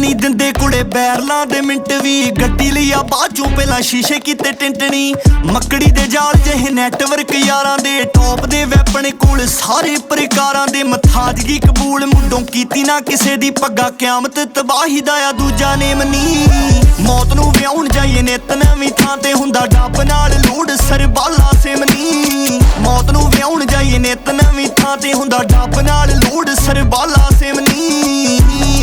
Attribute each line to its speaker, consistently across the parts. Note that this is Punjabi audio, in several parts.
Speaker 1: ਨਹੀਂ ਦਿੰਦੇ ਕੁੜੇ ਬੈਰਲਾਂ ਦੇ ਮਿੰਟ ਵੀ। ਗੱਡੀ ਲਿਆ ਬਾਝੋਂ ਪਹਿਲਾਂ ਸ਼ੀਸ਼ੇ ਕੀਤੇ ਟਿੰਟਣੀ। ਮੱਕੜੀ ਦੇ ਜਾਲ ਜਿਹੇ ਨੈਟਵਰਕ ਯਾਰਾਂ ਦੇ। ਟੌਪ ਦੇ ਵੈਪਨ ਕੋਲ ਸਾਰੇ ਪ੍ਰਕਾਰਾਂ ਦੇ। ਮਥਾਜਗੀ ਕਬੂਲ ਮੁੱਢੋਂ ਕੀਤੀ ਨਾ ਕਿਸੇ ਦੀ। ਪੱਗਾ ਕਿਆਮਤ ਤਬਾਹੀ ਦਾ ਆ ਦੂਜਾ ਨੇਮ ਨੀ। ਮੌਤ ਨੂੰ ਵਿਆਹੁਣ ਜਾਈਏ ਨਿਤ ਨਵੀਂ ਥਾਂ ਤੇ ਹੁੰਦਾ ਡੱਬ ਨਾਲ ਲੋੜ ਸਰਬਾਲਾ ਸਿਮਨੀ। ਮੌਤ ਨੂੰ ਵਿਆਹੁਣ ਜਾਈਏ ਨਿਤ ਨਵੀਂ ਥਾਂ ਤੇ ਹੁੰਦਾ ਡੱਬ ਨਾਲ ਲੋੜ ਸਰਬਾਲਾ ਸਿਮਨੀ।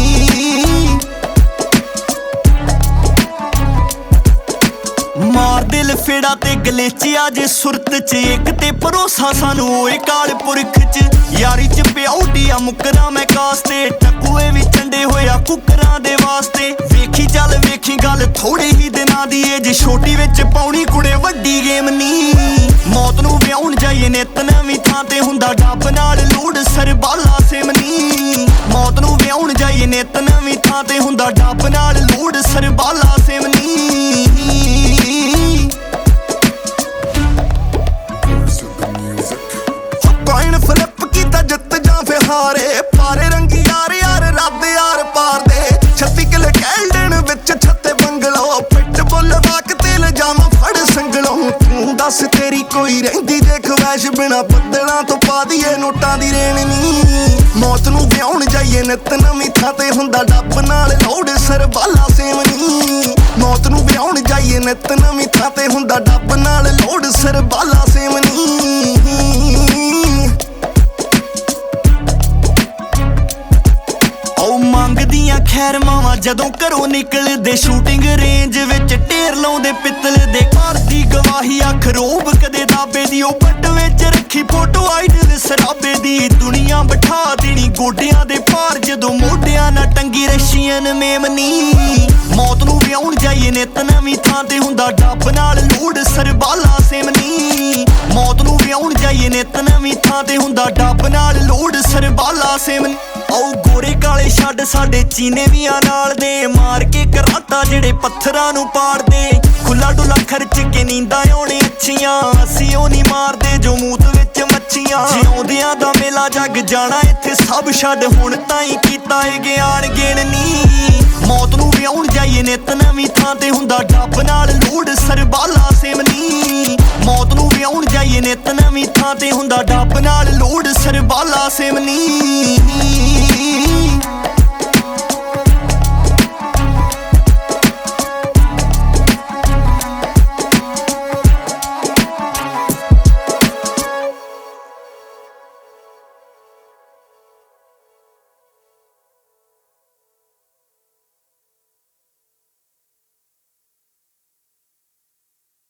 Speaker 1: ਮਾਰ ਦਿਲ ਫੇੜਾ ਤੇ ਗਲੇਚਿਆ ਜੇ ਸੁਰਤ ਚ। ਇੱਕ ਤੇ ਭਰੋਸਾ ਸਾਨੂੰ ਓਏ ਕਾਲ ਪੁਰਖ ਚ। ਯਾਰੀ ਚ ਪਿਆਉਡੀਆ ਮੁਕਰਾਂ ਮੈਂ ਕਾਸਤੇ। ਟਕੂਏ ਵੀ ਚੰਡੇ ਹੋਇਆ ਕੁਕਰਾਂ ਦੇ ਵਾਸਤੇ। ਵੇਖੀ ਚੱਲ ਵੇਖੀ ਗੱਲ ਥੋੜੇ ਹੀ ਦਿਨਾਂ ਦੀ ਏ। ਜੇ ਛੋਟੀ ਵਿੱਚ ਪਾਉਣੀ ਕੁੜੇ ਵੱਡੀ ਗੇਮ ਨੀ। ਮੌਤ ਨੂੰ ਵਿਆਹੁਣ ਜਾਈਏ ਨਿਤ ਨਵੀਂ ਥਾਂ ਤੇ ਹੁੰਦਾ ਡੱਬ ਨਾਲ ਲੋੜ ਸਰਬਾਲਾ ਸਿਮਨੀ। ਮੌਤ ਨੂੰ ਵਿਆਹੁਣ ਜਾਈਏ ਨਿਤ ਨਵੀਂ ਥਾਂ ਤੇ ਹੁੰਦਾ ਡੱਬ ਨਾਲ ਲੋੜ ਸਰਬਾਲਾ ਸਿਮਨੀ। ਫਲਿੱਪ ਕੀਤਾ ਜਿੱਤ ਜਾਂ ਫਿਰ ਹਾਰੇ। ਪਾਰੇ ਰੰਗੀ ਯਾਰ ਯਾਰ ਰੱਬ ਯਾਰ ਪਾਰ ਦੇ। 36 ਕਿਲੇ ਕੈਲਡਨ ਵਿੱਚ 36 ਬੰਗਲੋ। ਪਿੱਟ ਬੁੱਲ ਵਾਕ ਤੇ ਲਜਾਵਾਂ ਫੜ ਸੰਗਲੋਂ। ਤੂੰ ਦੱਸ ਤੇਰੀ ਕੋਈ ਰਹਿੰਦੀ ਜੇ ਖਵਾਇਸ਼ ਬਿਨਾ ਬੱਦਲਾਂ ਤੋਂ ਪਾ ਦੀਏ ਨੋਟਾਂ ਦੀ ਰੇਣ ਨੀ। ਮੌਤ ਨੂੰ ਵਿਆਹੁਣ ਜਾਈਏ ਨਿਤ ਨਵੀਂ ਥਾਂ ਤੇ ਹੁੰਦਾ ਡੱਬ ਨਾਲ ਲੋੜ ਸਰਬਾਲਾ ਸਿਮਨੀ। ਮੌਤ ਨੂੰ ਵਿਆਹੁਣ ਜਾਈਏ ਨਿਤ ਨਵੀਂ ਥਾਂ ਤੇ ਹੁੰਦਾ ਡੱਬ ਨਾਲ ਲੋੜ ਸਰਬਾਲਾ ਸਿਮਨੀ। ਮੰਗਦੀਆਂ ਖੈਰ ਮਾਵਾਂ ਜਦੋਂ ਘਰੋਂ ਨਿਕਲਦੇ। ਸ਼ੂਟਿੰਗ ਰੇਂਜ ਵਿੱਚ ਢੇਰ ਲਾਉਂਦੇ ਪਿੱਤਲ ਦੇ। ਘਰ ਦੀ ਗਵਾਹੀ ਅੱਖ ਰੋਬ ਕਦੇ ਦਾਬੇ ਦੀ। ਉਹ ਪੱਟ ਵਿੱਚ ਰੱਖੀ ਫੋਟੋ ਆਈਡਲ ਸਰਾਬੇ ਦੀ। ਦੁਨੀਆ ਬਿਠਾ ਦੇਣੀ ਗੋਡਿਆਂ ਦੇ ਭਾਰ ਜਦੋਂ ਮੋਢਿਆਂ ਨਾਲ ਟੰਗੀ ਰਸ਼ੀਅਨ ਮੇਮਨੀ। ਮੌਤ ਨੂੰ ਵਿਆਹੁਣ ਜਾਈਏ ਨਿਤ ਨਵੀਂ ਥਾਂ ਤੇ ਹੁੰਦਾ ਡੱਬ ਨਾਲ ਲੋੜ ਸਰਬਾਲਾ ਸਿਮਨੀ। ਮੌਤ ਨੂੰ ਵਿਆਹੁਣ ਜਾਈਏ ਨਿਤ ਨਵੀਂ ਥਾਂ ਤੇ ਹੁੰਦਾ ਡੱਬ ਨਾਲ ਲੋੜ ਸਰਬਾਲਾ ਸਿਮਨੀ। ਆਓ ਗੋਰੇ ਕਾਲੇ ਛੱਡ ਸਾਡੇ ਚੀਨੇ ਵੀਆਂ ਨਾਲ ਦੇ। ਮਾਰ ਕੇ ਕਰਾਟਾ ਜਿਹੜੇ ਪੱਥਰਾਂ ਨੂੰ ਪਾੜਦੇ। ਖੁੱਲਾ ਡੁੱਲਾ ਖਰਚ ਕੇ ਨੀਂਦਾਂ ਆਉਣੇ ਅੱਛੀਆਂ। ਅਸੀਂ ਉਹ ਨਹੀਂ ਮਾਰਦੇ ਜੋ ਮੂਤ ਵਿੱਚ ਮੱਛੀਆਂ। ਜਿਉਂਦਿਆਂ ਦਾ ਮੇਲਾ ਜੱਗ ਜਾਣਾ ਇੱਥੇ ਸਭ ਛੱਡ। ਹੁਣ ਤਾਈਂ ਕੀਤਾ ਏ ਗਿਆਨ ਗਿਣ ਨੀ। ਮੌਤ ਨੂੰ ਵਿਆਹੁਣ ਜਾਈਏ ਨਿਤ ਨਵੀਂ ਥਾਂ ਤੇ ਹੁੰਦਾ ਡੱਬ ਨਾਲ ਲੋੜ ਸਰਬਾਲਾ ਸਿਮਨੀ। ਮੌਤ ਨੂੰ ਵਿਆਹੁਣ ਜਾਈਏ ਨਿਤ ਨਵੀਂ ਥਾਂ ਤੇ ਹੁੰਦਾ ਡੱਬ ਨਾਲ ਲੋੜ ਸਰਬਾਲਾ ਸਿਮਨੀ।